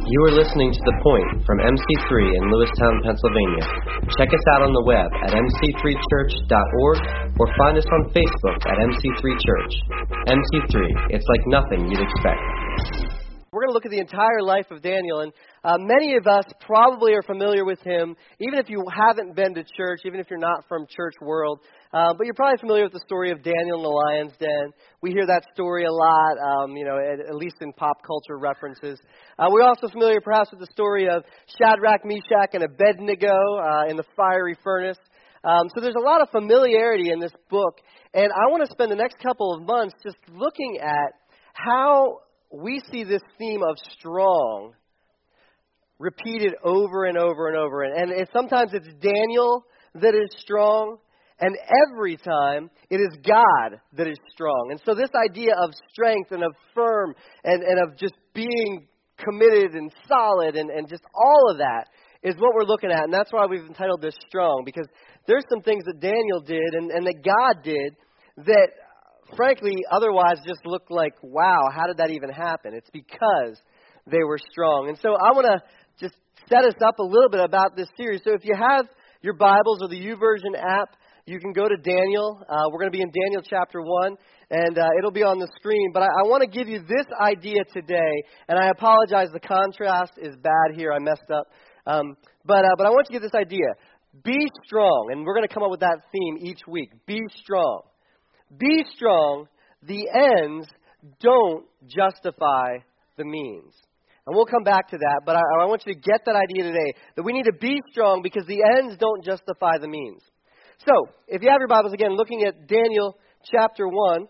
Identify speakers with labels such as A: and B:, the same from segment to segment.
A: You are listening to The Point from MC3 in Lewistown, Pennsylvania. Check us out on the web at mc3church.org or find us on Facebook at MC3 Church. MC3, it's like nothing you'd expect.
B: We're going to look at the entire life of Daniel, and many of us probably are familiar with him, even if you haven't been to church, even if you're not from church world. But you're probably familiar with the story of Daniel in the lion's den. We hear that story a lot, at least in pop culture references. We're also familiar perhaps with the story of Shadrach, Meshach, and Abednego in the fiery furnace. So there's a lot of familiarity in this book, and I want to spend the next couple of months just looking at how we see this theme of strong repeated over and over and over. And sometimes it's Daniel that is strong, and every time it is God that is strong. And so this idea of strength and of firm and of just being committed and solid and just all of that is what we're looking at. And that's why we've entitled this Strong, because there's some things that Daniel did and that God did that frankly, otherwise just look like, wow, how did that even happen? It's because they were strong. And so I want to just set us up a little bit about this series. So if you have your Bibles or the YouVersion app, you can go to Daniel. We're going to be in Daniel chapter 1, and it'll be on the screen. But I want to give you this idea today, and I apologize, the contrast is bad here. I messed up. But I want you to get this idea. Be strong, and we're going to come up with that theme each week. Be strong. Be strong, the ends don't justify the means. And we'll come back to that, but I want you to get that idea today, that we need to be strong because the ends don't justify the means. So, if you have your Bibles, again, looking at Daniel chapter 1,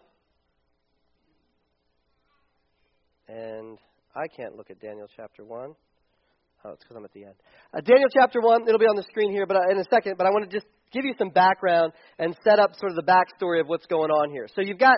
B: and I can't look at Daniel chapter 1. Oh, it's because I'm at the end. Daniel chapter 1, it'll be on the screen here in a second, but I want to just give you some background and set up sort of the backstory of what's going on here. So you've got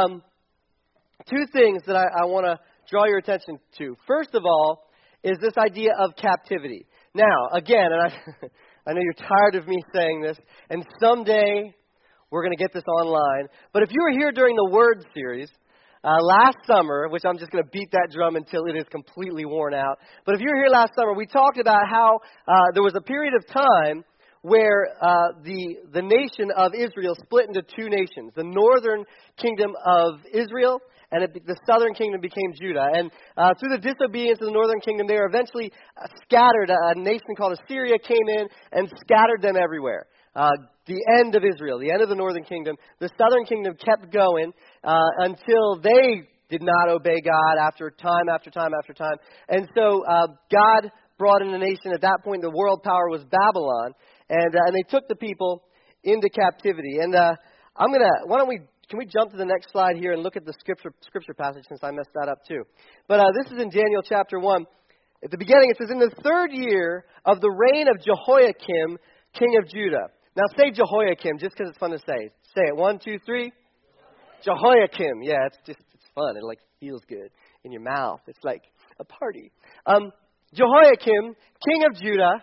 B: two things that I want to draw your attention to. First of all is this idea of captivity. Now, again, and I know you're tired of me saying this, and someday we're going to get this online, but if you were here during the Word series, last summer, which I'm just going to beat that drum until it is completely worn out. But if you were here last summer, we talked about how there was a period of time where the nation of Israel split into two nations. The northern kingdom of Israel and the southern kingdom became Judah. And through the disobedience of the northern kingdom, they were eventually scattered. A nation called Assyria came in and scattered them everywhere. The end of Israel, the end of the northern kingdom. The southern kingdom kept going until they did not obey God after time after time after time. And so God brought in a nation. At that point, the world power was Babylon. And they took the people into captivity. And can we jump to the next slide here and look at the scripture passage, since I messed that up too. But this is in Daniel chapter 1. At the beginning, it says, in the third year of the reign of Jehoiakim, king of Judah. Now say Jehoiakim, just because it's fun to say. Say it. 1, 2, 3. Jehoiakim. Yeah, it's fun. It like feels good in your mouth. It's like a party. Jehoiakim, king of Judah,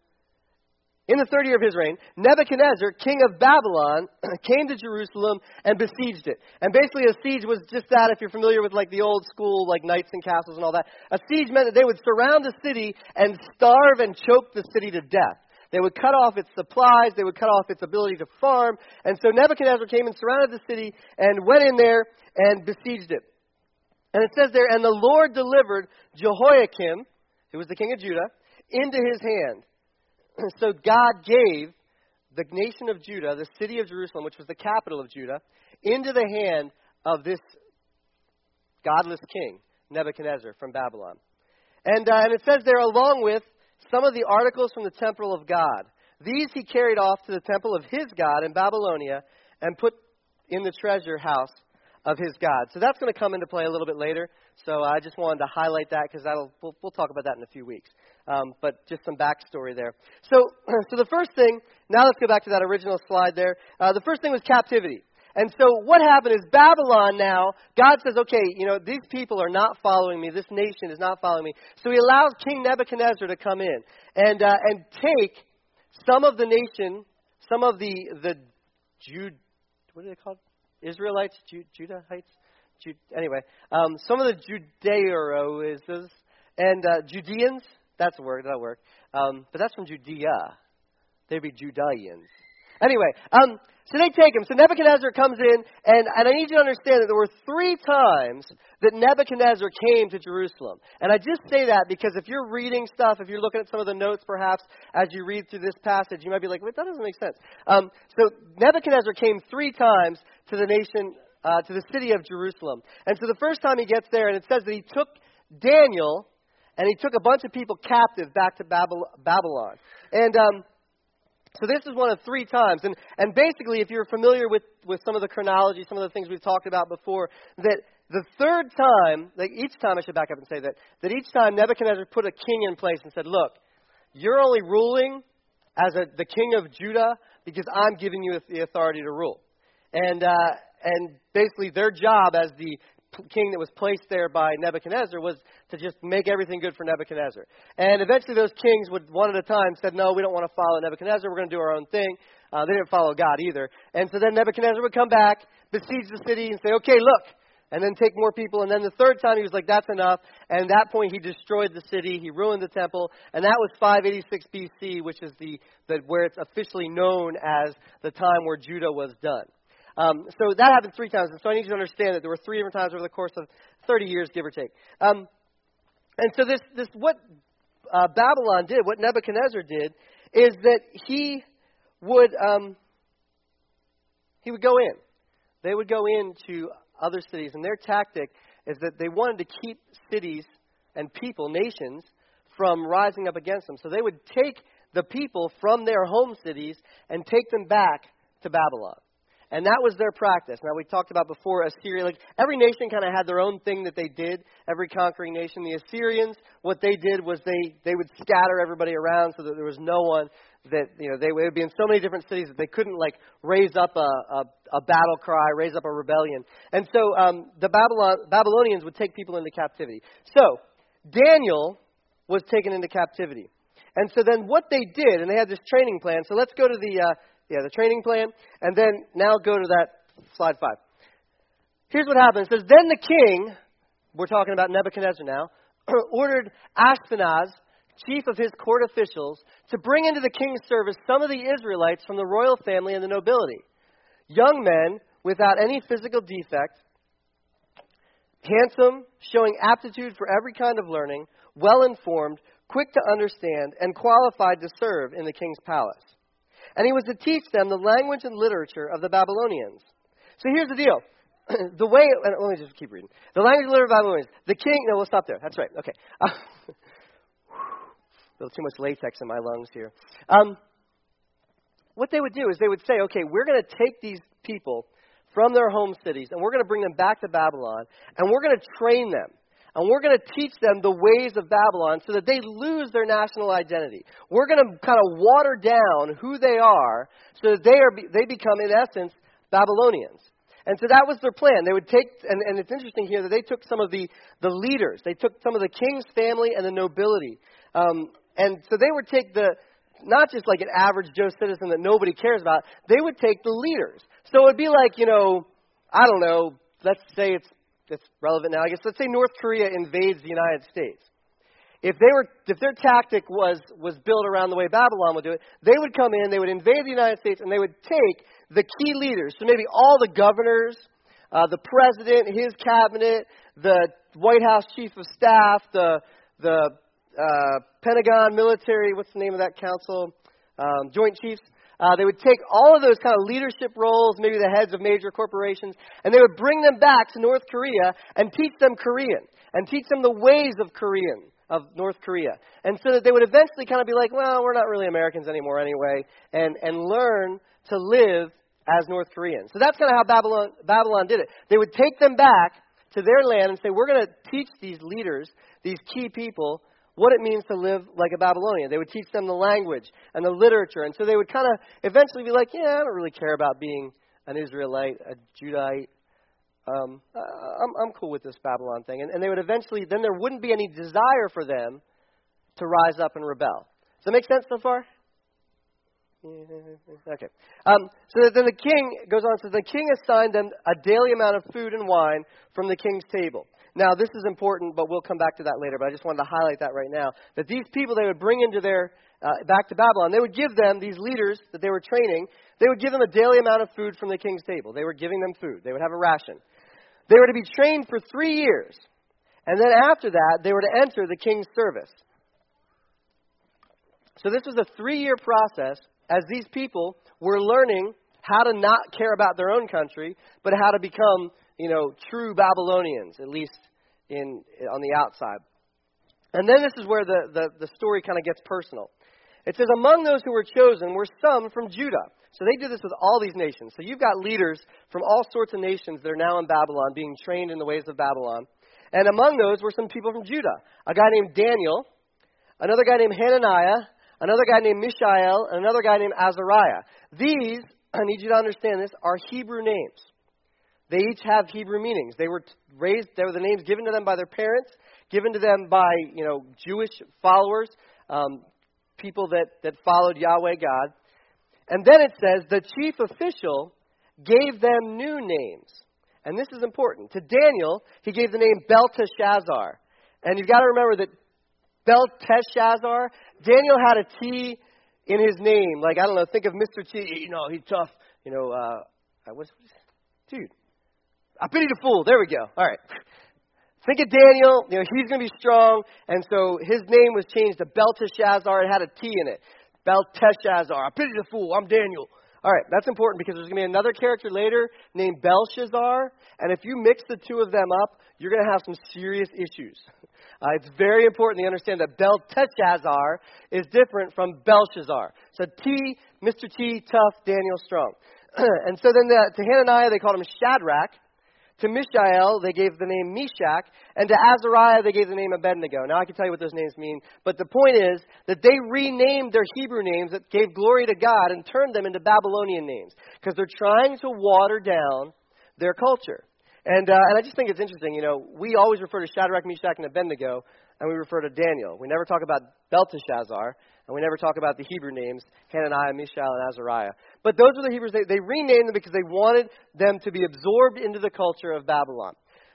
B: in the third year of his reign, Nebuchadnezzar, king of Babylon, came to Jerusalem and besieged it. And basically a siege was just that, if you're familiar with like the old school, like knights and castles and all that. A siege meant that they would surround the city and starve and choke the city to death. They would cut off its supplies. They would cut off its ability to farm. And so Nebuchadnezzar came and surrounded the city and went in there and besieged it. And it says there, and the Lord delivered Jehoiakim, who was the king of Judah, into his hand. So God gave the nation of Judah, the city of Jerusalem, which was the capital of Judah, into the hand of this godless king, Nebuchadnezzar, from Babylon. And it says there, along with some of the articles from the temple of God. These he carried off to the temple of his God in Babylonia and put in the treasure house of his God. So that's going to come into play a little bit later. So I just wanted to highlight that because we'll talk about that in a few weeks. But just some backstory there. So the first thing, now let's go back to that original slide there. The first thing was captivity. And so what happened is Babylon now, God says, okay, these people are not following me. This nation is not following me. So he allows King Nebuchadnezzar to come in and take some of the nation, some of the what are they called? Israelites? Judahites? Anyway, some of the Judaizers And Judeans, that's a word, that'll work. But that's from Judea. They'd be Judeans. Anyway, so they take him. So Nebuchadnezzar comes in, and I need you to understand that there were 3 times that Nebuchadnezzar came to Jerusalem. And I just say that because if you're reading stuff, if you're looking at some of the notes perhaps as you read through this passage, you might be like, wait, that doesn't make sense. So Nebuchadnezzar came 3 times to the nation, to the city of Jerusalem. And so the first time he gets there, and it says that he took Daniel, and he took a bunch of people captive back to Babylon. And so this is one of 3 times. And basically, if you're familiar with some of the chronology, some of the things we've talked about before, that the 3rd time, like each time, I should back up and say that each time Nebuchadnezzar put a king in place and said, look, you're only ruling as the king of Judah because I'm giving you the authority to rule. And basically their job as the king that was placed there by Nebuchadnezzar was to just make everything good for Nebuchadnezzar. And eventually those kings would, one at a time, said, no, we don't want to follow Nebuchadnezzar. We're going to do our own thing. They didn't follow God either. And so then Nebuchadnezzar would come back, besiege the city, and say, okay, look, and then take more people. And then the 3rd time he was like, that's enough. And at that point he destroyed the city. He ruined the temple. And that was 586 BC, which is where it's officially known as the time where Judah was done. So that happened 3 times. And so I need you to understand that there were 3 different times over the course of 30 years, give or take. And so this what Babylon did, what Nebuchadnezzar did, is that he would go in. They would go into other cities, and their tactic is that they wanted to keep cities and people, nations, from rising up against them. So they would take the people from their home cities and take them back to Babylon. And that was their practice. Now, we talked about before Assyria. Like, every nation kind of had their own thing that they did, every conquering nation. The Assyrians, what they did was they would scatter everybody around so that there was no one that, they would be in so many different cities that they couldn't, raise up a battle cry, raise up a rebellion. And so the Babylonians would take people into captivity. So, Daniel was taken into captivity. And so then what they did, and they had this training plan. So let's go to the training plan, and then now go to that slide 5. Here's what happened. It says, then the king, we're talking about Nebuchadnezzar now, ordered Ashpenaz, chief of his court officials, to bring into the king's service some of the Israelites from the royal family and the nobility. Young men without any physical defect, handsome, showing aptitude for every kind of learning, well-informed, quick to understand, and qualified to serve in the king's palace. And he was to teach them the language and literature of the Babylonians. So here's the deal. Let me just keep reading. The language and literature of the Babylonians. The king, no, we'll stop there. That's right. Okay. A little too much latex in my lungs here. What they would do is they would say, okay, we're going to take these people from their home cities, and we're going to bring them back to Babylon, and we're going to train them. And we're going to teach them the ways of Babylon so that they lose their national identity. We're going to kind of water down who they are so that they become, in essence, Babylonians. And so that was their plan. They would take, and it's interesting here that they took some of the leaders. They took some of the king's family and the nobility. And so they would take not just like an average Joe citizen that nobody cares about. They would take the leaders. So it would be like, I don't know, let's say it's relevant now. I guess let's say North Korea invades the United States. If their tactic was built around the way Babylon would do it, they would come in, they would invade the United States, and they would take the key leaders. So maybe all the governors, the president, his cabinet, the White House chief of staff, the Pentagon military, what's the name of that council? Joint Chiefs. They would take all of those kind of leadership roles, maybe the heads of major corporations, and they would bring them back to North Korea and teach them Korean and teach them the ways of North Korea. And so that they would eventually kind of be like, well, we're not really Americans anymore anyway, and learn to live as North Koreans. So that's kind of how Babylon did it. They would take them back to their land and say, we're going to teach these leaders, these key people, what it means to live like a Babylonian. They would teach them the language and the literature. And so they would kind of eventually be like, yeah, I don't really care about being an Israelite, a Judahite. I'm cool with this Babylon thing. And they would eventually, then there wouldn't be any desire for them to rise up and rebel. Does that make sense so far? Okay. So then the king goes on, so the king assigned them a daily amount of food and wine from the king's table. Now, this is important, but we'll come back to that later. But I just wanted to highlight that right now. That these people they would bring into their, back to Babylon, they would give them, these leaders that they were training, they would give them a daily amount of food from the king's table. They were giving them food. They would have a ration. They were to be trained for 3 years. And then after that, they were to enter the king's service. So this was a 3-year process as these people were learning how to not care about their own country, but how to become, true Babylonians, at least on the outside. And then this is where the story kind of gets personal. It says, among those who were chosen were some from Judah. So they did this with all these nations. So you've got leaders from all sorts of nations that are now in Babylon, being trained in the ways of Babylon. And among those were some people from Judah. A guy named Daniel, another guy named Hananiah, another guy named Mishael, and another guy named Azariah. These, I need you to understand this, are Hebrew names. They each have Hebrew meanings. They were they were the names given to them by their parents, given to them by, Jewish followers, people that followed Yahweh God. And then it says, the chief official gave them new names. And this is important. To Daniel, he gave the name Belteshazzar. And you've got to remember that Belteshazzar, Daniel had a T in his name. Like, I don't know, think of Mr. T, he's tough. Dude, I pity the fool. There we go. All right. Think of Daniel, he's going to be strong. And so his name was changed to Belteshazzar. It had a T in it. Belteshazzar. I pity the fool. I'm Daniel. All right, that's important because there's going to be another character later named Belshazzar. And if you mix the two of them up, you're going to have some serious issues. It's very important to understand that Belteshazzar is different from Belshazzar. So T, Mr. T, tough, Daniel, strong. And so then to Hananiah, they called him Shadrach. To Mishael, they gave the name Meshach. And to Azariah, they gave the name Abednego. Now, I can tell you what those names mean. But the point is that they renamed their Hebrew names that gave glory to God and turned them into Babylonian names. Because they're trying to water down their culture. And I just think it's interesting. We always refer to Shadrach, Meshach, and Abednego, and we refer to Daniel. We never talk about Belteshazzar, and we never talk about the Hebrew names, Hananiah, Mishael, and Azariah. But those were the Hebrews. They renamed them because they wanted them to be absorbed into the culture of Babylon.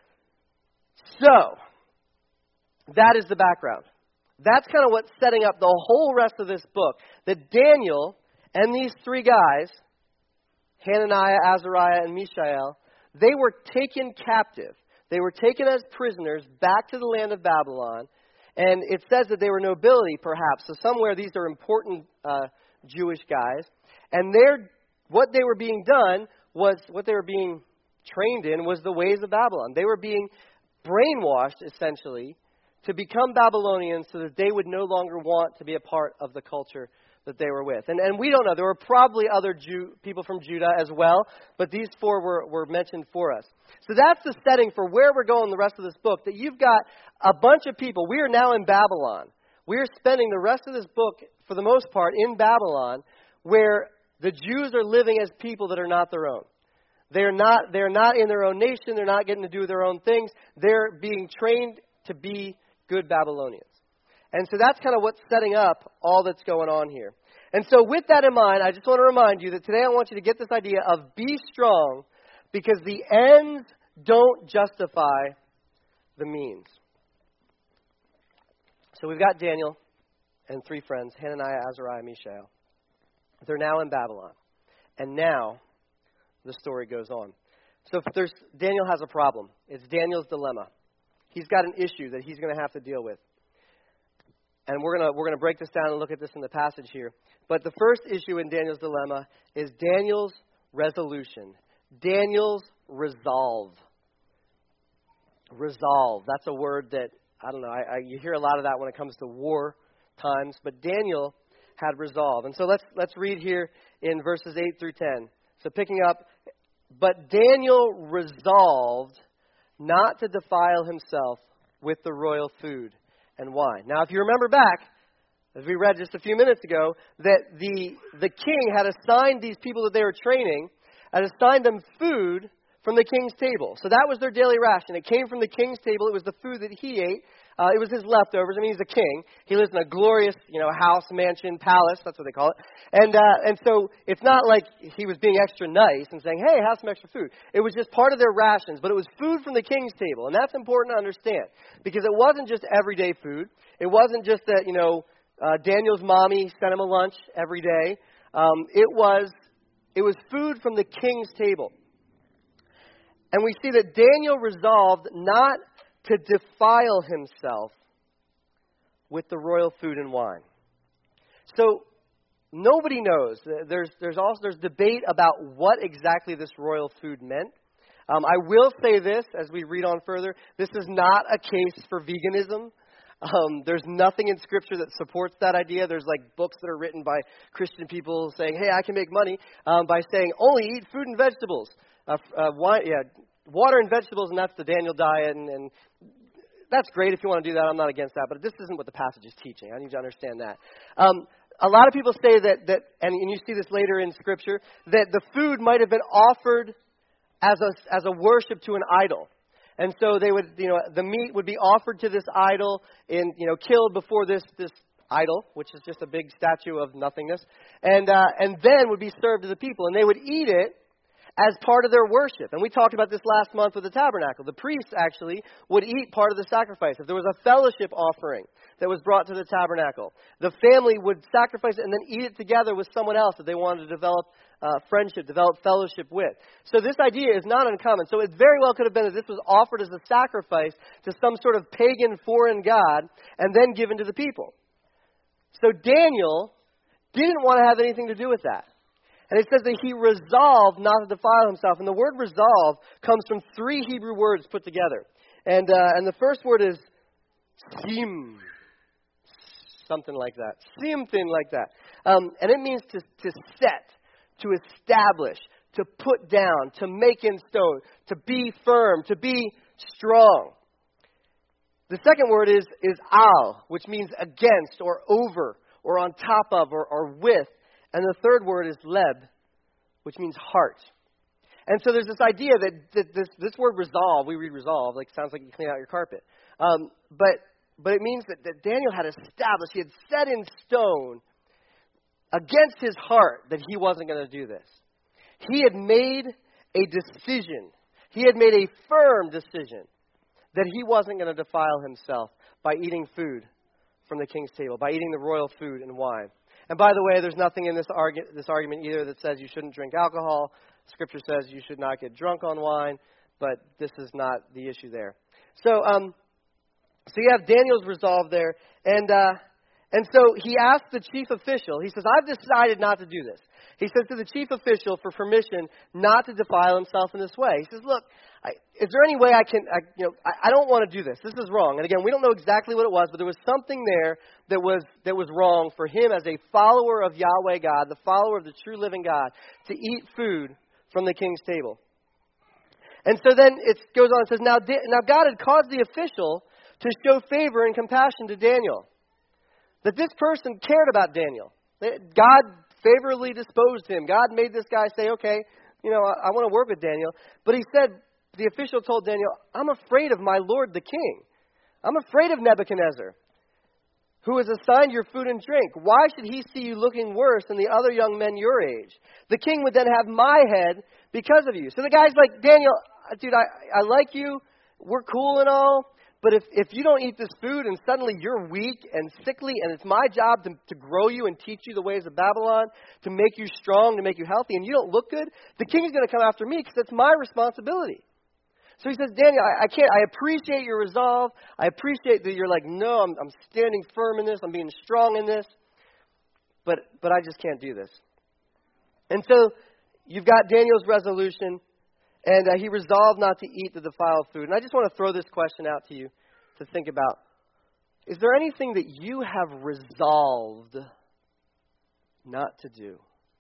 B: So, that is the background. That's kind of what's setting up the whole rest of this book. That Daniel and these 3 guys, Hananiah, Azariah, and Mishael, they were taken captive. They were taken as prisoners back to the land of Babylon. And it says that they were nobility, perhaps. So somewhere these are important Jewish guys. And what they were being done was, what they were being trained in was the ways of Babylon. They were being brainwashed, essentially, to become Babylonians so that they would no longer want to be a part of the culture that they were with. And we don't know. There were probably other people from Judah as well, but these 4 were mentioned for us. So that's the setting for where we're going the rest of this book, that you've got a bunch of people. We are now in Babylon. We are spending the rest of this book, for the most part, in Babylon, where the Jews are living as people that are not their own. They're not in their own nation. They're not getting to do their own things. They're being trained to be good Babylonians. And so that's kind of what's setting up all that's going on here. And so with that in mind, I just want to remind you that today I want you to get this idea of be strong because the ends don't justify the means. So we've got Daniel and 3 friends, Hananiah, Azariah, Mishael. They're now in Babylon. And now the story goes on. So Daniel has a problem. It's Daniel's dilemma. He's got an issue that he's going to have to deal with. And we're going to break this down and look at this in the passage here. But the first issue in Daniel's dilemma is Daniel's resolution. Daniel's resolve. Resolve. That's a word that, I don't know, you hear a lot of that when it comes to war times. But Daniel had resolve. And so let's read here in verses 8 through 10. So picking up, but Daniel resolved not to defile himself with the royal food and wine. Now, if you remember back, as we read just a few minutes ago, that the king had assigned these people that they were training, had assigned them food from the king's table. So that was their daily ration. It came from the king's table. It was the food that he ate. It was his leftovers. I mean, he's a king. He lives in a glorious, house, mansion, palace. That's what they call it. And so it's not like he was being extra nice and saying, hey, have some extra food. It was just part of their rations, but it was food from the king's table. And that's important to understand because it wasn't just everyday food. It wasn't just that, Daniel's mommy sent him a lunch every day. It was food from the king's table. And we see that Daniel resolved not to defile himself with the royal food and wine. So nobody knows. There's debate about what exactly this royal food meant. I will say this as we read on further. This is not a case for veganism. There's nothing in Scripture that supports that idea. There's like books that are written by Christian people saying, hey, I can make money by saying only eat fruit and vegetables. Water and vegetables, and that's the Daniel diet, and that's great if you want to do that. I'm not against that, but this isn't what the passage is teaching. I need to understand that. A lot of people say that and you see this later in Scripture, that the food might have been offered as a worship to an idol. And so they would, the meat would be offered to this idol and, killed before this idol, which is just a big statue of nothingness, and then would be served to the people. And they would eat it as part of their worship. And we talked about this last month with the tabernacle. The priests actually would eat part of the sacrifice. If there was a fellowship offering that was brought to the tabernacle, the family would sacrifice it and then eat it together with someone else that they wanted to develop friendship, develop fellowship with. So this idea is not uncommon. So it very well could have been that this was offered as a sacrifice to some sort of pagan foreign god and then given to the people. So Daniel didn't want to have anything to do with that. And it says that he resolved not to defile himself. And the word resolve comes from 3 Hebrew words put together. And the first word is sim. Something like that. Something like that. And it means to set, to establish, to put down, to make in stone, to be firm, to be strong. The second word is al, which means against or over or on top of or with. And the third word is leb, which means heart. And so there's this idea that this word resolve, we read resolve, like sounds like you clean out your carpet. But it means that Daniel had established, he had set in stone against his heart that he wasn't going to do this. He had made a decision. He had made a firm decision that he wasn't going to defile himself by eating food from the king's table, by eating the royal food and wine. And by the way, there's nothing in this argument either that says you shouldn't drink alcohol. Scripture says you should not get drunk on wine, but this is not the issue there. So you have Daniel's resolve there, and so he asked the chief official. He says, "I've decided not to do this." He says to the chief official for permission not to defile himself in this way. He says, "Look, is there any way I don't want to do this. This is wrong." And again, we don't know exactly what it was, but there was something there that was wrong for him as a follower of Yahweh God, the follower of the true living God, to eat food from the king's table. And so then it goes on and says, now God had caused the official to show favor and compassion to Daniel. That this person cared about Daniel. God favorably disposed him. God made this guy say, okay, I want to work with Daniel. But he said, the official told Daniel, I'm afraid of my lord the king. I'm afraid of Nebuchadnezzar, who has assigned your food and drink. Why should he see you looking worse than the other young men your age? The king would then have my head because of you. So the guy's like, Daniel, dude, I like you. We're cool and all. But if you don't eat this food and suddenly you're weak and sickly and it's my job to grow you and teach you the ways of Babylon, to make you strong, to make you healthy, and you don't look good, the king is going to come after me because that's my responsibility. So he says, Daniel, I can't. I appreciate your resolve. I appreciate that you're like, no, I'm standing firm in this. I'm being strong in this. But I just can't do this. And so you've got Daniel's resolution. And he resolved not to eat the defiled food. And I just want to throw this question out to you to think about. Is there anything that you have resolved not to do?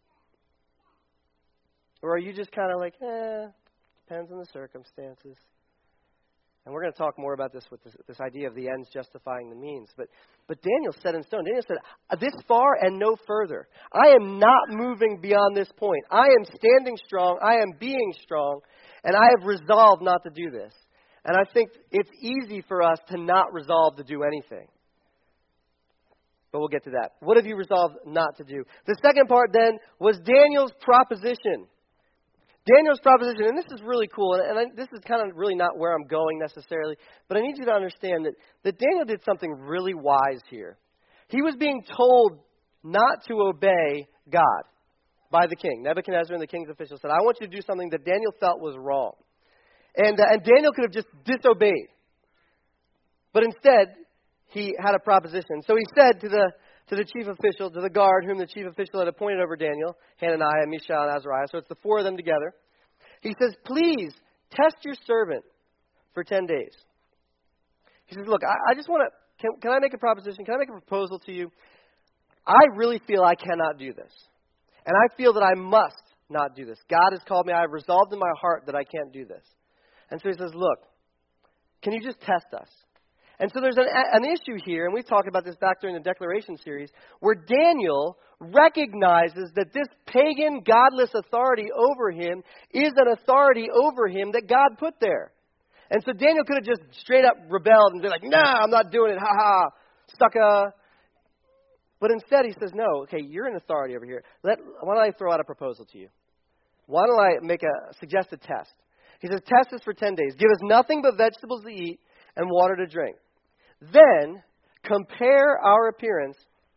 B: Or are you just kind of like, depends on the circumstances? And we're going to talk more about this with this idea of the ends justifying the means. But Daniel set in stone. Daniel said, this far and no further. I am not moving beyond this point. I am standing strong. I am being strong. And I have resolved not to do this. And I think it's easy for us to not resolve to do anything. But we'll get to that. What have you resolved not to do? The second part then was Daniel's proposition. Daniel's proposition, and this is really cool, and this is kind of really not where I'm going necessarily, but I need you to understand that Daniel did something really wise here. He was being told not to obey God by the king. Nebuchadnezzar and the king's officials said, I want you to do something that Daniel felt was wrong. And Daniel could have just disobeyed. But instead, he had a proposition. So he said to the chief official, to the guard whom the chief official had appointed over Daniel, Hananiah, Mishael, and Azariah, so it's the four of them together. He says, please test your servant for 10 days. He says, look, I just want to, can I make a proposition? Can I make a proposal to you? I really feel I cannot do this. And I feel that I must not do this. God has called me. I have resolved in my heart that I can't do this. And so he says, look, can you just test us? And so there's an issue here, and we've talked about this back during the Declaration series, where Daniel recognizes that this pagan, godless authority over him is an authority over him that God put there. And so Daniel could have just straight up rebelled and been like, nah, I'm not doing it, ha-ha, sucker. But instead he says, no, okay, you're an authority over here. Why don't I throw out a proposal to you? Why don't I make a suggested test? He says, test us for 10 days. Give us nothing but vegetables to eat and water to drink. Then compare our appearance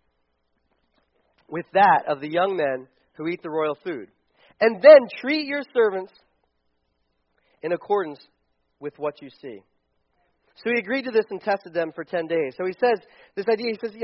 B: with that of the young men who eat the royal food. And then treat your servants in accordance with what you see. So he agreed to this and tested them for 10 days. So he says, this idea, he says,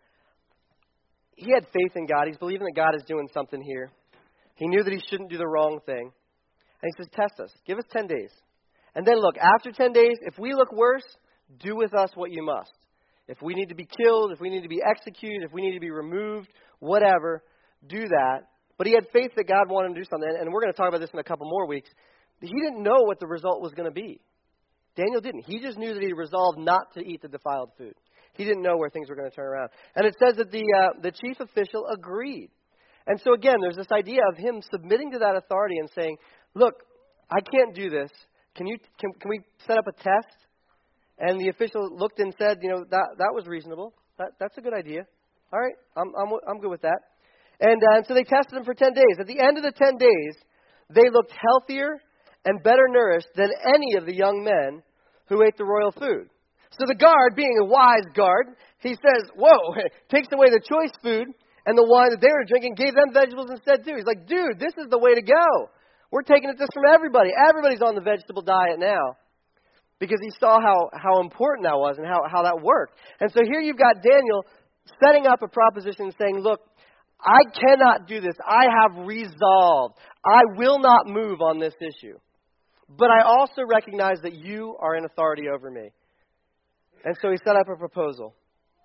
B: he had faith in God. He's believing that God is doing something here. He knew that he shouldn't do the wrong thing. And he says, test us. Give us 10 days. And then look, after 10 days, if we look worse, do with us what you must. If we need to be killed, if we need to be executed, if we need to be removed, whatever, do that. But he had faith that God wanted him to do something. And we're going to talk about this in a couple more weeks. He didn't know what the result was going to be. Daniel didn't. He just knew that he resolved not to eat the defiled food. He didn't know where things were going to turn around. And it says that the chief official agreed. And so again, there's this idea of him submitting to that authority and saying, look, I can't do this. Can we set up a test? And the official looked and said, that was reasonable. That's a good idea. All right, I'm good with that. And so they tested him for 10 days. At the end of the 10 days, they looked healthier and better nourished than any of the young men who ate the royal food. So the guard, being a wise guard, he says, whoa, takes away the choice food and the wine that they were drinking, gave them vegetables instead too. He's like, dude, this is the way to go. We're taking this from everybody. Everybody's on the vegetable diet now. Because he saw how important that was and how that worked. And so here you've got Daniel setting up a proposition saying, look, I cannot do this. I have resolved. I will not move on this issue. But I also recognize that you are in authority over me. And so he set up a proposal.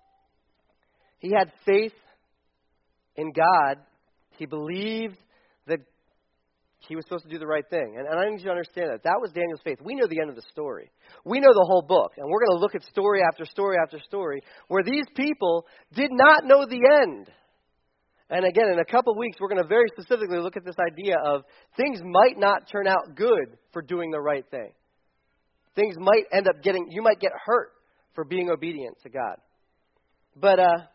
B: He had faith in God. He believed that he was supposed to do the right thing. And I need you to understand that. That was Daniel's faith. We know the end of the story. We know the whole book. And we're going to look at story after story after story where these people did not know the end. And again, in a couple of weeks, we're going to very specifically look at this idea of things might not turn out good for doing the right thing. Things might end up you might get hurt for being obedient to God. But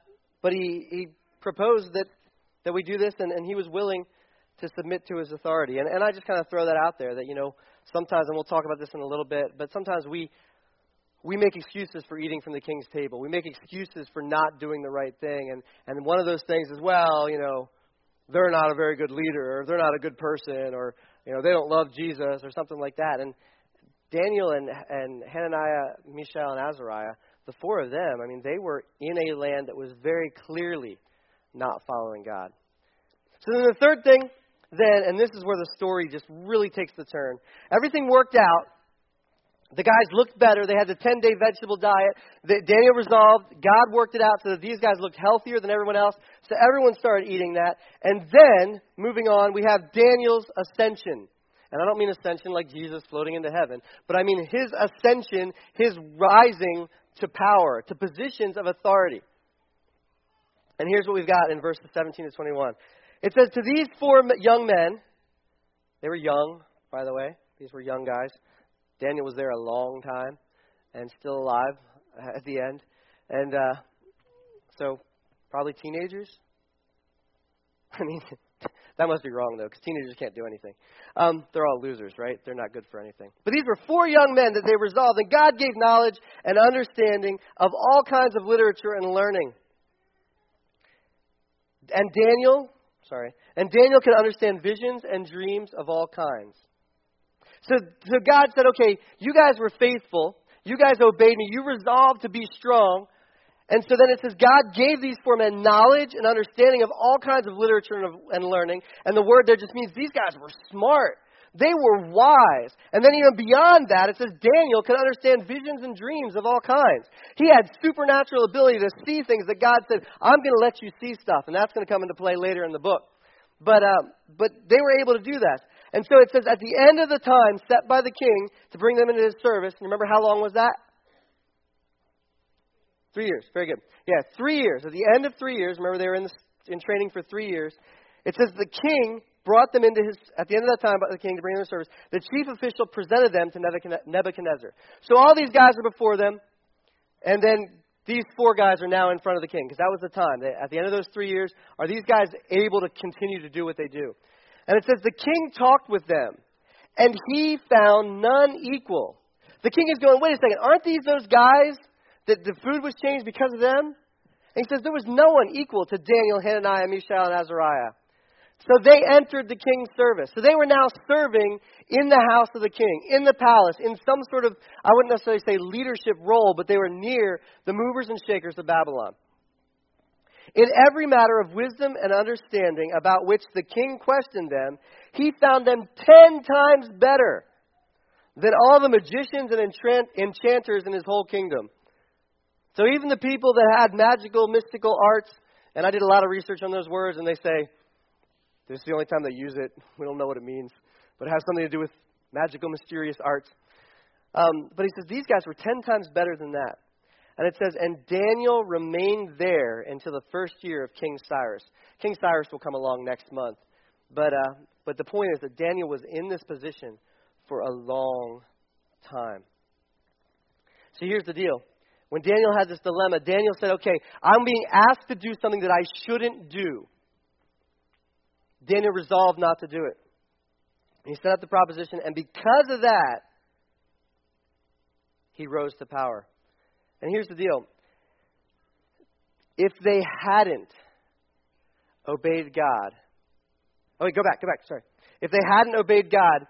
B: he proposed that we do this, and he was willing to submit to his authority. And I just kind of throw that out there that, sometimes, and we'll talk about this in a little bit, but sometimes we make excuses for eating from the king's table. We make excuses for not doing the right thing. And one of those things is, well, they're not a very good leader, or they're not a good person, or, they don't love Jesus, or something like that. And Daniel and Hananiah, Mishael, and Azariah, the four of them, they were in a land that was very clearly not following God. So then the third thing, and this is where the story just really takes the turn. Everything worked out. The guys looked better. They had the 10-day vegetable diet. Daniel resolved. God worked it out so that these guys looked healthier than everyone else. So everyone started eating that. And then, moving on, we have Daniel's ascension. And I don't mean ascension like Jesus floating into heaven, but I mean his ascension, his rising to power, to positions of authority. And here's what we've got in verses 17 to 21. It says, to these four young men, they were young, by the way. These were young guys. Daniel was there a long time and still alive at the end. And so probably teenagers. I mean, that must be wrong, though, because teenagers can't do anything. They're all losers, right? They're not good for anything. But these were 4 young men that they resolved, and God gave knowledge and understanding of all kinds of literature and learning. And Daniel could understand visions and dreams of all kinds. So God said, okay, you guys were faithful. You guys obeyed me. You resolved to be strong. And so then it says God gave these 4 men knowledge and understanding of all kinds of literature and learning. And the word there just means these guys were smart. They were wise. And then even beyond that, it says Daniel could understand visions and dreams of all kinds. He had supernatural ability to see things that God said, I'm going to let you see stuff. And that's going to come into play later in the book. But they were able to do that. And so it says at the end of the time set by the king to bring them into his service. Remember how long was that? 3 years. Very good. Yeah, 3 years. At the end of 3 years, remember they were in training for 3 years. It says the king brought them into at the end of that time, by the king to bring them into service, the chief official presented them to Nebuchadnezzar. So all these guys are before them, and then these 4 guys are now in front of the king, because that was the time. At the end of those 3 years, are these guys able to continue to do what they do? And it says the king talked with them, and he found none equal. The king is going, wait a second, aren't these those guys that the food was changed because of them? And he says there was no one equal to Daniel, Hananiah, Mishael, and Azariah. So they entered the king's service. So they were now serving in the house of the king, in the palace, in some sort of, I wouldn't necessarily say leadership role, but they were near the movers and shakers of Babylon. In every matter of wisdom and understanding about which the king questioned them, he found them 10 times better than all the magicians and enchanters in his whole kingdom. So even the people that had magical, mystical arts, and I did a lot of research on those words, and they say, this is the only time they use it. We don't know what it means. But it has something to do with magical, mysterious arts. But he says these guys were 10 times better than that. And it says, and Daniel remained there until the first year of King Cyrus. King Cyrus will come along next month. But the point is that Daniel was in this position for a long time. So here's the deal. When Daniel had this dilemma, Daniel said, okay, I'm being asked to do something that I shouldn't do. Daniel resolved not to do it. He set up the proposition, and because of that, he rose to power. And here's the deal. If they hadn't obeyed God, go back, sorry. If they hadn't obeyed God,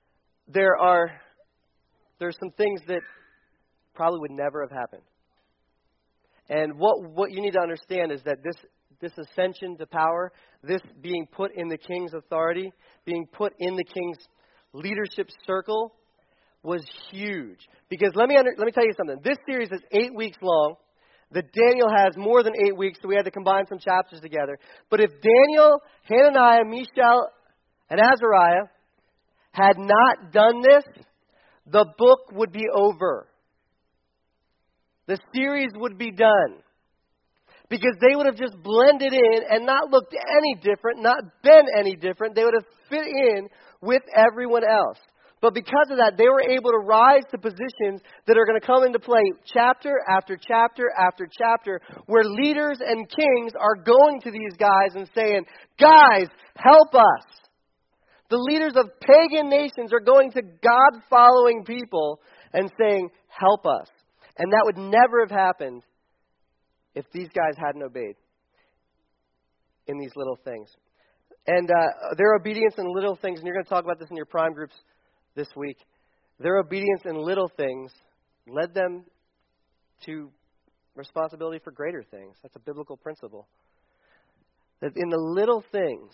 B: there's some things that probably would never have happened. And what you need to understand is that this ascension to power, this being put in the king's authority, being put in the king's leadership circle, was huge. Because let me tell you something. This series is 8 weeks long. That Daniel has more than 8 weeks, so we had to combine some chapters together. But if Daniel, Hananiah, Mishael, and Azariah had not done this, the book would be over. The series would be done. Because they would have just blended in and not looked any different, not been any different. They would have fit in with everyone else. But because of that, they were able to rise to positions that are going to come into play chapter after chapter after chapter, where leaders and kings are going to these guys and saying, guys, help us. The leaders of pagan nations are going to God-following people and saying, help us. And that would never have happened if these guys hadn't obeyed in these little things. And their obedience in little things, and you're going to talk about this in your prime groups this week, their obedience in little things led them to responsibility for greater things. That's a biblical principle. That in the little things,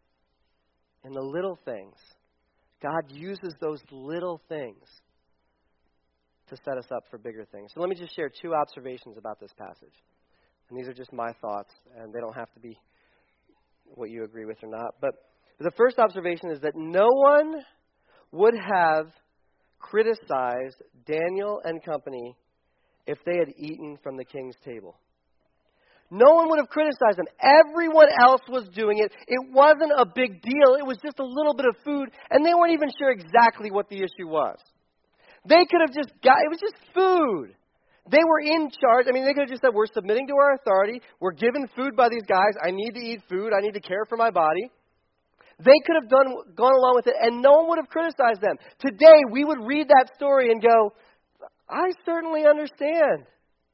B: God uses those little things to set us up for bigger things. So let me just share 2 observations about this passage. And these are just my thoughts, and they don't have to be what you agree with or not. But the first observation is that no one would have criticized Daniel and company if they had eaten from the king's table. No one would have criticized them. Everyone else was doing it. It wasn't a big deal. It was just a little bit of food, and they weren't even sure exactly what the issue was. They could have it was just food. They were in charge. I mean, they could have just said, we're submitting to our authority. We're given food by these guys. I need to eat food. I need to care for my body. They could have gone along with it, and no one would have criticized them. Today, we would read that story and go, I certainly understand.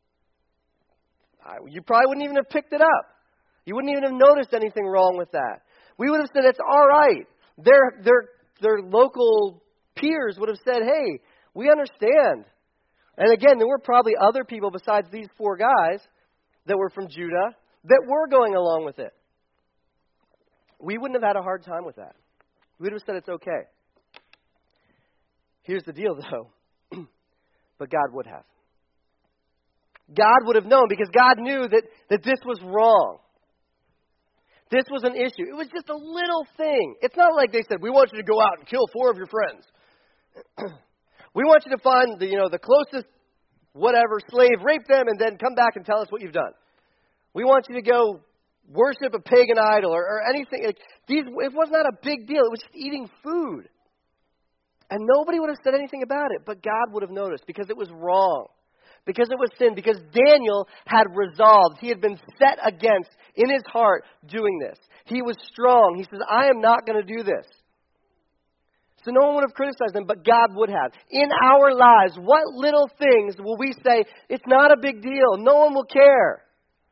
B: You probably wouldn't even have picked it up. You wouldn't even have noticed anything wrong with that. We would have said, it's all right. Their local peers would have said, hey, we understand. And again, there were probably other people besides these 4 guys that were from Judah that were going along with it. We wouldn't have had a hard time with that. We would have said it's okay. Here's the deal, though. But God would have. God would have known, because God knew that this was wrong. This was an issue. It was just a little thing. It's not like they said, we want you to go out and kill 4 of your friends. We want you to find the closest whatever slave, rape them, and then come back and tell us what you've done. We want you to go worship a pagan idol or anything. It was not a big deal. It was just eating food. And nobody would have said anything about it, but God would have noticed, because it was wrong. Because it was sin. Because Daniel had resolved. He had been set against, in his heart, doing this. He was strong. He says, I am not going to do this. So no one would have criticized them, but God would have. In our lives, what little things will we say, it's not a big deal, no one will care?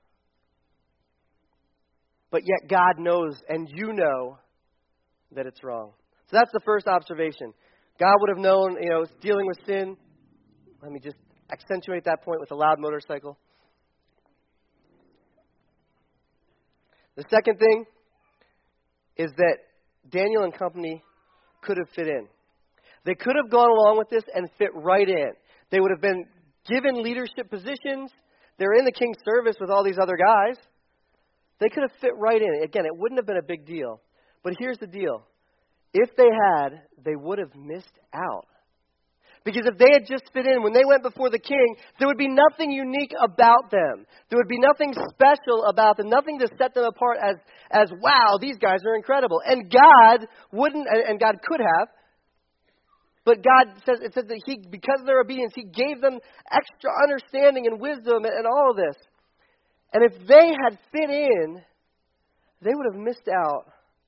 B: But yet God knows, and you know, that it's wrong. So that's the first observation. God would have known, dealing with sin. Let me just accentuate that point with a loud motorcycle. The second thing is that Daniel and company could have fit in. They could have gone along with this and fit right in. They would have been given leadership positions. They're in the king's service with all these other guys. They could have fit right in. Again, it wouldn't have been a big deal. But here's the deal. If they had, they would have missed out. Because if they had just fit in, when they went before the king, there would be nothing unique about them. There would be nothing special about them, nothing to set them apart as wow, these guys are incredible. And God wouldn't, and God could have, but God says, it says that because of their obedience, He gave them extra understanding and wisdom and all of this. And if they had fit in, they would have missed out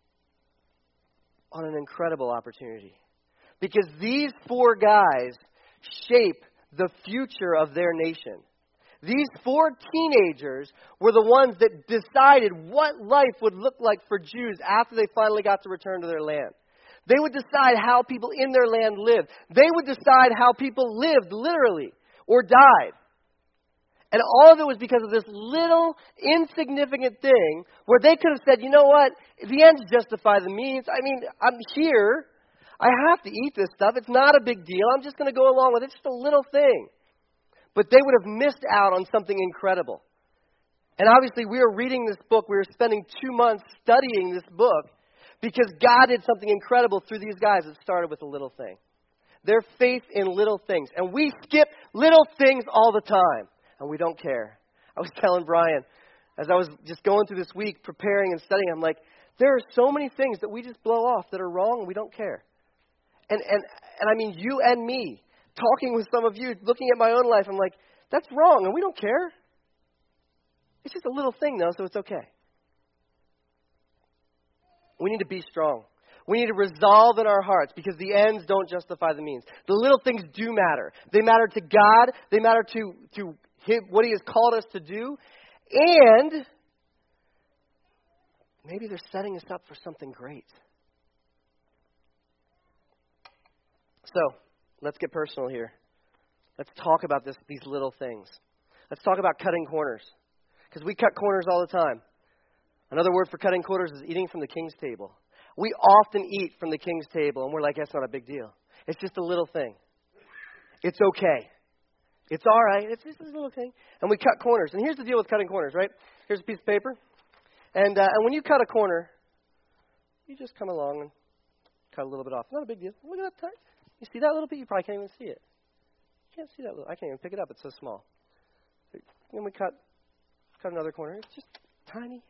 B: on an incredible opportunity. Because these 4 guys shape the future of their nation. These 4 teenagers were the ones that decided what life would look like for Jews after they finally got to return to their land. They would decide how people in their land lived. They would decide how people lived, literally, or died. And all of it was because of this little insignificant thing where they could have said, you know what, the ends justify the means. I mean, I'm here. I have to eat this stuff. It's not a big deal. I'm just going to go along with it. It's just a little thing. But they would have missed out on something incredible. And obviously, we are reading this book. We are spending 2 months studying this book because God did something incredible through these guys that started with a little thing. Their faith in little things. And we skip little things all the time. And we don't care. I was telling Brian, as I was just going through this week, preparing and studying, I'm like, there are so many things that we just blow off that are wrong and we don't care. And I mean, you and me, talking with some of you, looking at my own life, I'm like, that's wrong, and we don't care. It's just a little thing, though, so it's okay. We need to be strong. We need to resolve in our hearts, because the ends don't justify the means. The little things do matter. They matter to God. They matter to what He has called us to do. And maybe they're setting us up for something great. So, let's get personal here. Let's talk about these little things. Let's talk about cutting corners. Because we cut corners all the time. Another word for cutting corners is eating from the king's table. We often eat from the king's table, and we're like, that's not a big deal. It's just a little thing. It's okay. It's all right. It's just a little thing. And we cut corners. And here's the deal with cutting corners, right? Here's a piece of paper. And when you cut a corner, you just come along and cut a little bit off. Not a big deal. Look at that. You see that little bit? You probably can't even see it. You can't see that little. I can't even pick it up. It's so small. Then we cut another corner. It's just tiny,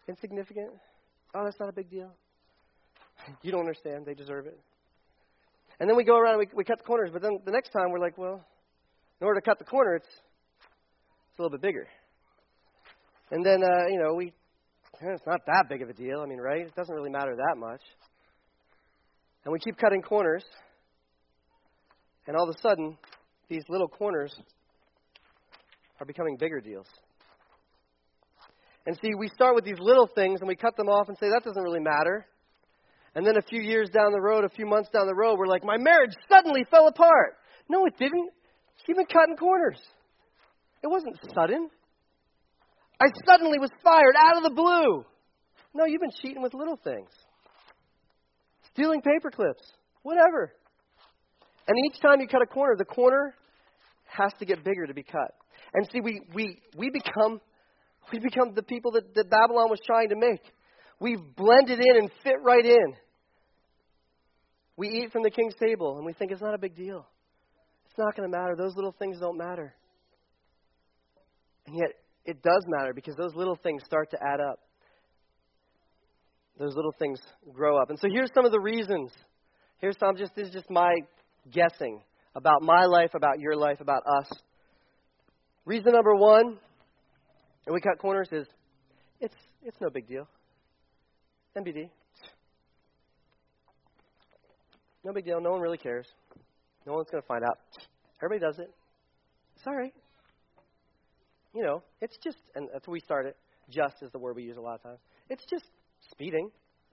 B: insignificant. Oh, that's not a big deal. You don't understand. They deserve it. And then we go around and we cut the corners. But then the next time we're like, well, in order to cut the corner, it's a little bit bigger. And then, it's not that big of a deal. I mean, right? It doesn't really matter that much. And we keep cutting corners. And all of a sudden, these little corners are becoming bigger deals. And see, we start with these little things and we cut them off and say, that doesn't really matter. And then a few years down the road, a few months down the road, we're like, my marriage suddenly fell apart. No, it didn't. You've been cutting corners. It wasn't sudden. I suddenly was fired out of the blue. No, you've been cheating with little things. Stealing paper clips. Whatever. And each time you cut a corner, the corner has to get bigger to be cut. And see, we become the people that Babylon was trying to make. We've blended in and fit right in. We eat from the king's table, and we think it's not a big deal. It's not going to matter. Those little things don't matter. And yet, it does matter because those little things start to add up. Those little things grow up. And so here's some of the reasons. This is just my guessing about my life, about your life, about us. Reason number one, and we cut corners, is it's no big deal. NBD. No big deal. No one really cares. No one's going to find out. Everybody does it. It's all right. It's just, and that's where we started. Just is the word we use a lot of times. It's just speeding.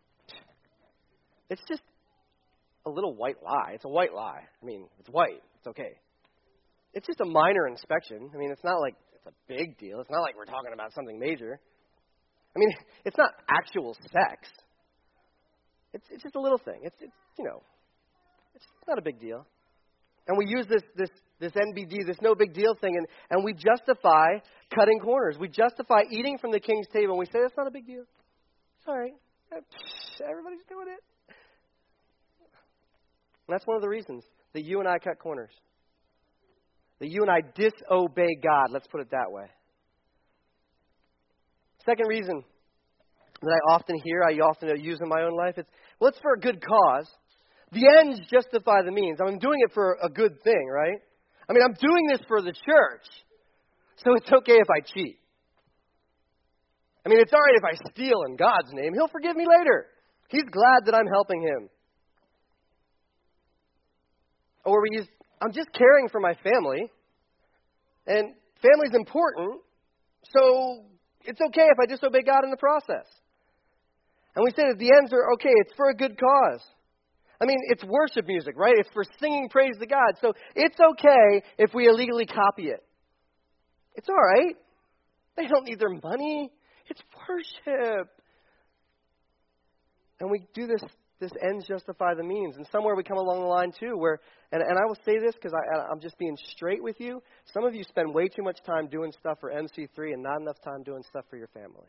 B: It's just a little white lie. It's a white lie. I mean, it's white. It's okay. It's just a minor inspection. I mean, it's not like it's a big deal. It's not like we're talking about something major. I mean, it's not actual sex. It's just a little thing. It's not a big deal. And we use this NBD, this no big deal thing, and we justify cutting corners. We justify eating from the king's table, and we say, that's not a big deal. It's all right. Everybody's doing it. And that's one of the reasons that you and I cut corners. That you and I disobey God. Let's put it that way. Second reason that I often hear, I often use in my own life, it's for a good cause. The ends justify the means. I'm doing it for a good thing, right? I mean, I'm doing this for the church, so it's okay if I cheat. I mean, it's all right if I steal in God's name. He'll forgive me later. He's glad that I'm helping him. Or we use, I'm just caring for my family, and family's important, so it's okay if I disobey God in the process. And we say that the ends are okay. It's for a good cause. I mean, it's worship music, right? It's for singing praise to God. So it's okay if we illegally copy it. It's all right. They don't need their money. It's worship. And we do this ends justify the means. And somewhere we come along the line too where, and I will say this because I'm just being straight with you. Some of you spend way too much time doing stuff for MC3 and not enough time doing stuff for your family.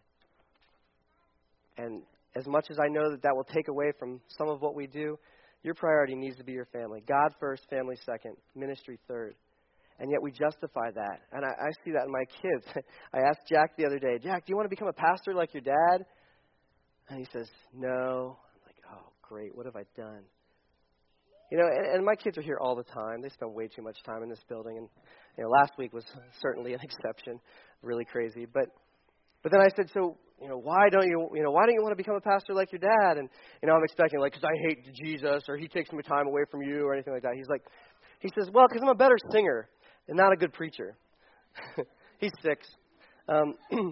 B: And as much as I know that will take away from some of what we do, your priority needs to be your family. God first, family second, ministry third. And yet we justify that. And I see that in my kids. I asked Jack the other day, Jack, do you want to become a pastor like your dad? And he says, no. I'm like, oh, great. What have I done? And my kids are here all the time. They spend way too much time in this building. And last week was certainly an exception. Really crazy. But then I said, so, why don't you want to become a pastor like your dad? And, I'm expecting, because I hate Jesus, or he takes my time away from you, or anything like that. He says, well, because I'm a better singer and not a good preacher. He's 6. All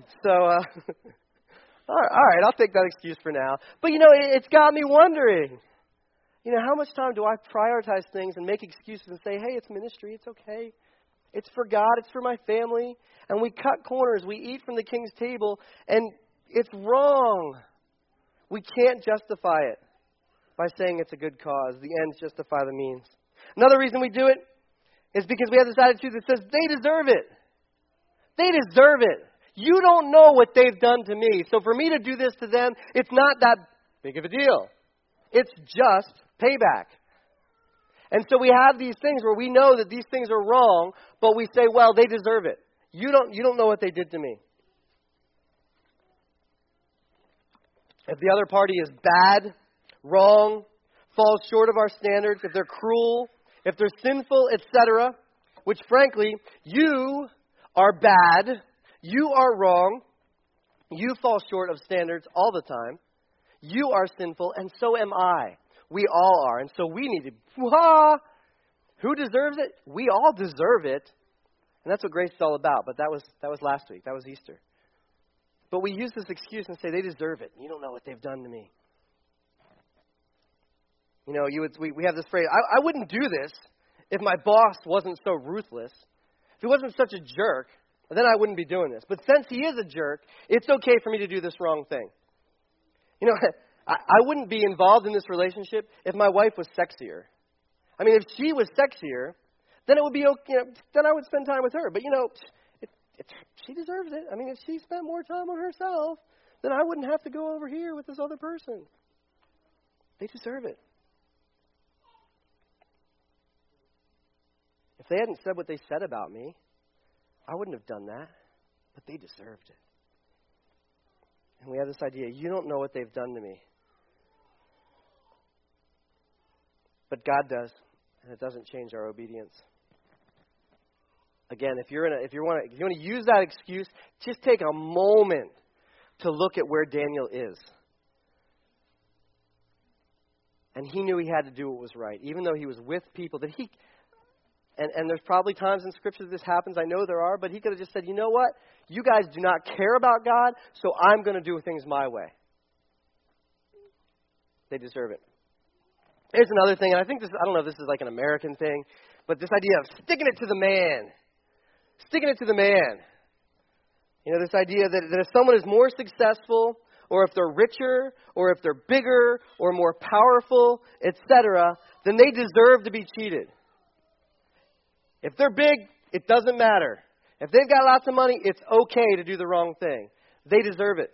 B: right, I'll take that excuse for now. But, it's got me wondering, how much time do I prioritize things and make excuses and say, hey, it's ministry, it's okay. It's for God, it's for my family. And we cut corners, we eat from the king's table, and it's wrong. We can't justify it by saying it's a good cause. The ends justify the means. Another reason we do it is because we have this attitude that says, they deserve it. They deserve it. You don't know what they've done to me. So for me to do this to them, it's not that big of a deal. It's just payback. And so we have these things where we know that these things are wrong, but we say, well, they deserve it. You don't know what they did to me. If the other party is bad, wrong, fall short of our standards, if they're cruel, if they're sinful, etc., which frankly, you are bad, you are wrong, you fall short of standards all the time, you are sinful, and so am I. We all are. And so we need to, who deserves it? We all deserve it. And that's what grace is all about. But that was last week. That was Easter. But we use this excuse and say, they deserve it. You don't know what they've done to me. You know, we have this phrase, I wouldn't do this if my boss wasn't so ruthless. If he wasn't such a jerk, then I wouldn't be doing this. But since he is a jerk, it's okay for me to do this wrong thing. You know, I wouldn't be involved in this relationship if my wife was sexier. I mean, if she was sexier, then it would be okay. You know, then I would spend time with her. But, you know, she deserves it. I mean, if she spent more time on herself, then I wouldn't have to go over here with this other person. They deserve it. If they hadn't said what they said about me, I wouldn't have done that. But they deserved it. And we have this idea, you don't know what they've done to me. But God does, and it doesn't change our obedience. Again, if you want to use that excuse, just take a moment to look at where Daniel is. And he knew he had to do what was right, even though he was with people that he. And there's probably times in Scripture that this happens. I know there are, but he could have just said, you know what? You guys do not care about God, so I'm going to do things my way. They deserve it. Here's another thing, and I don't know if this is like an American thing, but this idea of sticking it to the man. Sticking it to the man. You know, this idea that if someone is more successful, or if they're richer, or if they're bigger, or more powerful, etc., then they deserve to be cheated. If they're big, it doesn't matter. If they've got lots of money, it's okay to do the wrong thing. They deserve it.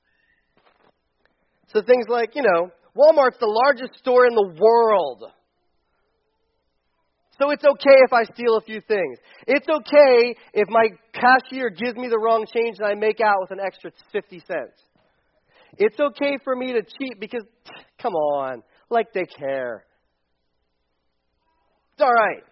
B: So things like, you know, Walmart's the largest store in the world. So it's okay if I steal a few things. It's okay if my cashier gives me the wrong change and I make out with an extra 50 cents. It's okay for me to cheat because, come on, like they care. It's all right.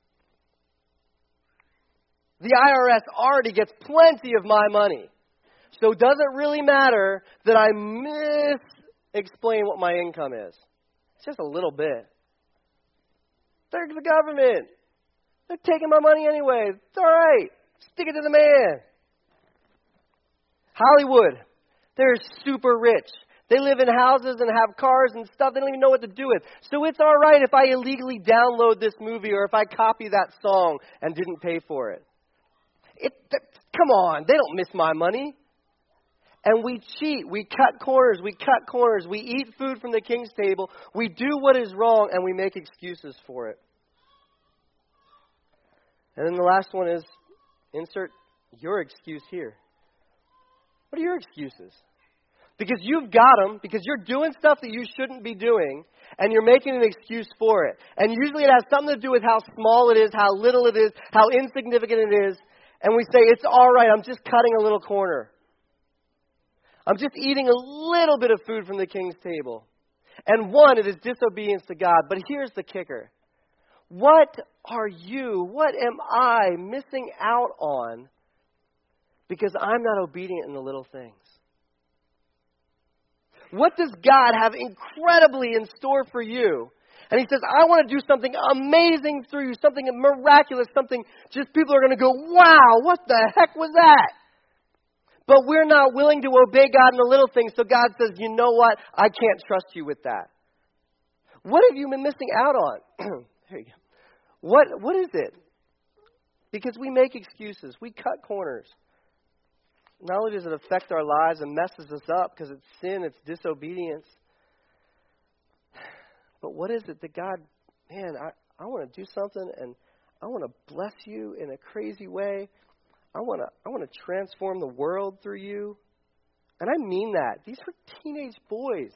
B: The IRS already gets plenty of my money. So it doesn't really matter that I explain what my income is. It's just a little bit. They're the government. They're taking my money anyway. It's all right. Stick it to the man. Hollywood. They're super rich. They live in houses and have cars and stuff they don't even know what to do with. So it's all right if I illegally download this movie or if I copy that song and didn't pay for it. Come on, they don't miss my money. And we cheat, we cut corners, we eat food from the king's table, we do what is wrong, and we make excuses for it. And then the last one is, insert your excuse here. What are your excuses? Because you've got them, because you're doing stuff that you shouldn't be doing, and you're making an excuse for it. And usually it has something to do with how small it is, how little it is, how insignificant it is. And we say, it's all right, I'm just cutting a little corner. I'm just eating a little bit of food from the king's table. And one, it is disobedience to God. But here's the kicker. What am I missing out on because I'm not obedient in the little things? What does God have incredibly in store for you? And he says, I want to do something amazing through you, something miraculous, something just people are going to go, wow, what the heck was that? But we're not willing to obey God in the little things, so God says, you know what? I can't trust you with that. What have you been missing out on? There you go. What is it? Because we make excuses. We cut corners. Not only does it affect our lives and messes us up because it's sin, it's disobedience. But what is it that God, man, I want to do something and I want to bless you in a crazy way. I want to transform the world through you. And I mean that. These are teenage boys.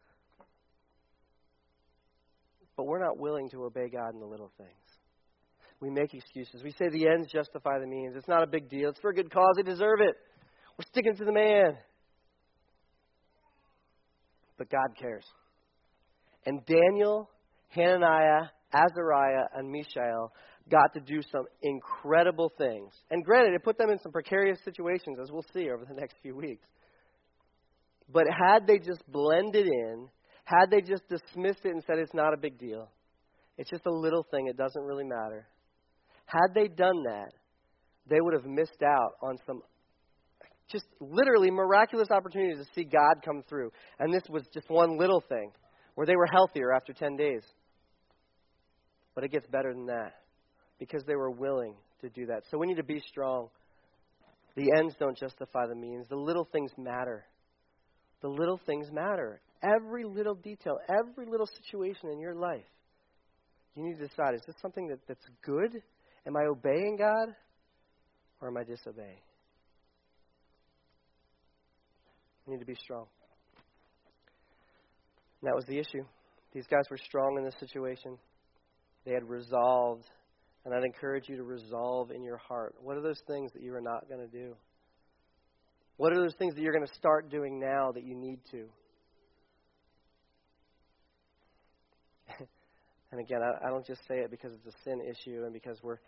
B: But we're not willing to obey God in the little things. We make excuses. We say the ends justify the means. It's not a big deal. It's for a good cause. They deserve it. We're sticking to the man. But God cares. And Daniel, Hananiah, Azariah, and Mishael got to do some incredible things. And granted, it put them in some precarious situations, as we'll see over the next few weeks. But had they just blended in, had they just dismissed it and said it's not a big deal, it's just a little thing, it doesn't really matter. Had they done that, they would have missed out on some just literally miraculous opportunities to see God come through. And this was just one little thing where they were healthier after 10 days. But it gets better than that because they were willing to do that. So we need to be strong. The ends don't justify the means. The little things matter. The little things matter. Every little detail, every little situation in your life, you need to decide, is this something that's good? Am I obeying God or am I disobeying? You need to be strong. And that was the issue. These guys were strong in this situation. They had resolved. And I'd encourage you to resolve in your heart. What are those things that you are not going to do? What are those things that you're going to start doing now that you need to? And again, I don't just say it because it's a sin issue and because we're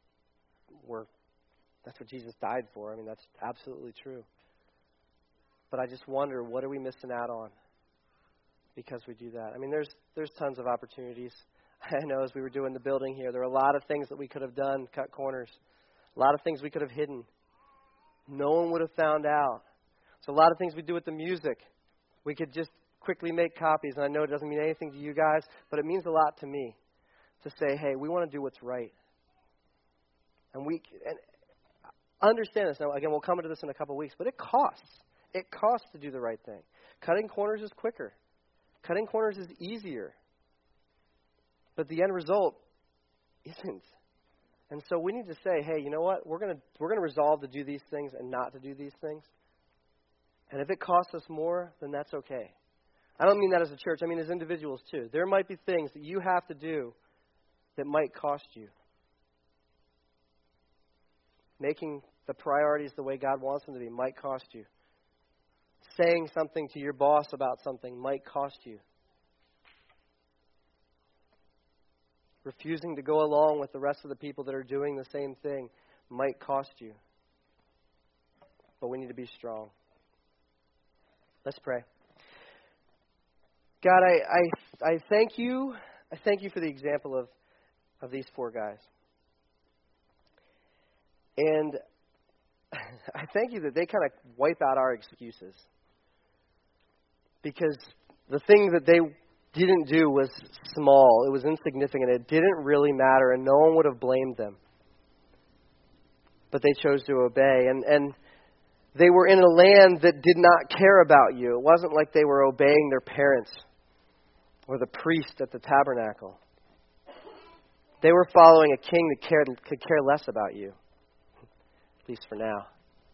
B: that's what Jesus died for. I mean, that's absolutely true. But I just wonder, what are we missing out on because we do that? I mean, there's tons of opportunities. I know as we were doing the building here, there are a lot of things that we could have done, cut corners. A lot of things we could have hidden. No one would have found out. So a lot of things we do with the music, we could just quickly make copies. And I know it doesn't mean anything to you guys, but it means a lot to me to say, hey, we want to do what's right. And understand this. Now, again, we'll come into this in a couple of weeks, but it costs. It costs to do the right thing. Cutting corners is quicker. Cutting corners is easier. But the end result isn't. And so we need to say, hey, you know what? We're going to resolve to do these things and not to do these things. And if it costs us more, then that's okay. I don't mean that as a church. I mean as individuals too. There might be things that you have to do that might cost you. Making the priorities the way God wants them to be might cost you. Saying something to your boss about something might cost you. Refusing to go along with the rest of the people that are doing the same thing might cost you. But we need to be strong. Let's pray. God, I thank you. I thank you for the example of these four guys. And I thank you that they kind of wipe out our excuses. Because the thing that they didn't do was small. It was insignificant. It didn't really matter, and no one would have blamed them. But they chose to obey. And they were in a land that did not care about you. It wasn't like they were obeying their parents or the priest at the tabernacle. They were following a king that could care less about you, at least for now.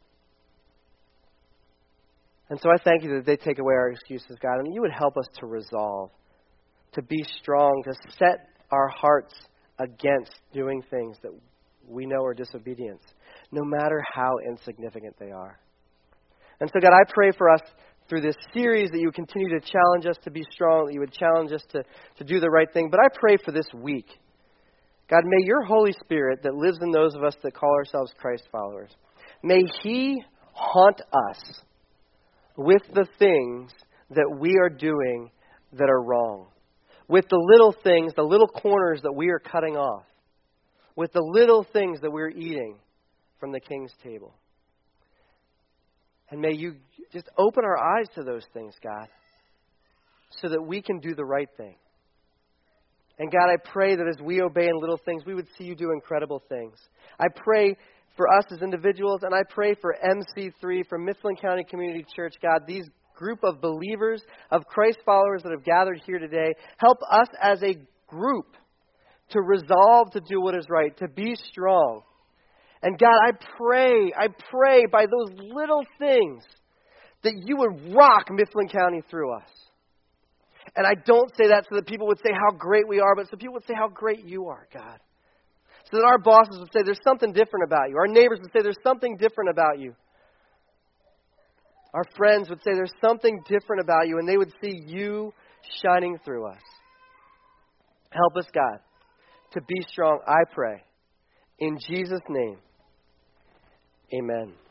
B: And so I thank you that they take away our excuses, God, and you would help us to resolve, to be strong, to set our hearts against doing things that we know are disobedience, no matter how insignificant they are. And so, God, I pray for us through this series that you would continue to challenge us to be strong, that you would challenge us to do the right thing. But I pray for this week. God, may your Holy Spirit that lives in those of us that call ourselves Christ followers, may he haunt us with the things that we are doing that are wrong. With the little things, the little corners that we are cutting off. With the little things that we're eating from the King's table. And may you just open our eyes to those things, God, so that we can do the right thing. And God, I pray that as we obey in little things, we would see you do incredible things. I pray for us as individuals, and I pray for MC3, for Mifflin County Community Church, God, these group of believers, of Christ followers that have gathered here today, help us as a group to resolve to do what is right, to be strong. And God, I pray by those little things that you would rock Mifflin County through us. And I don't say that so that people would say how great we are, but so people would say how great you are, God. So that our bosses would say there's something different about you. Our neighbors would say there's something different about you. Our friends would say there's something different about you, and they would see you shining through us. Help us, God, to be strong, I pray. In Jesus' name, amen.